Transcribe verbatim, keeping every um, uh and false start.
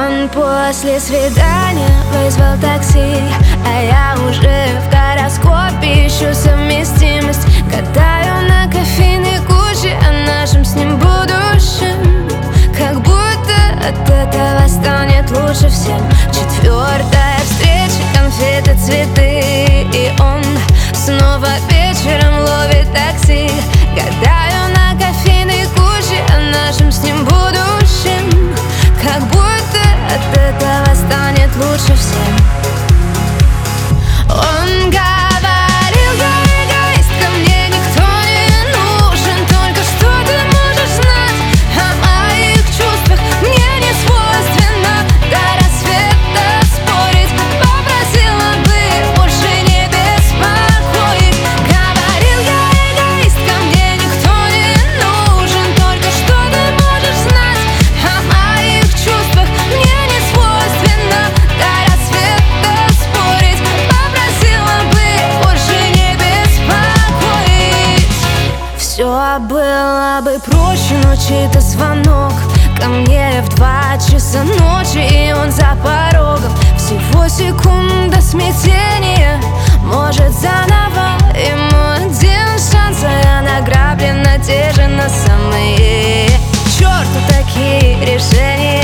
Он после свидания вызвал такси, а я уже в гороскопе ищу совместимость. Гадаю на кофейной куче о нашем с ним будущем. Как будто от этого станет лучше всем. Четвертая встреча, конфеты, цветы, и он снова вечером ловит такси. Гадаю на кофейной куче о нашем с ним будущем. Как будто от этого станет лучше всем. Он говорил: я эгоистка, мне никто не нужен, только что ты можешь знать о моих чувствах. Мне не свойственно до рассвета спорить, попросила бы больше не беспокоить. Говорил: я эгоистка, мне никто не нужен, только что ты можешь знать о моих чувствах. Мне не свойственно до рассвета спорить, попросила бы больше не беспокоить. Все было бы проще, но чей-то звонок ко мне в два часа ночи, и он за порогом. Всего секунда смятения, может заново ему один шанс, а я награблена, те же на самые. К черту такие решения.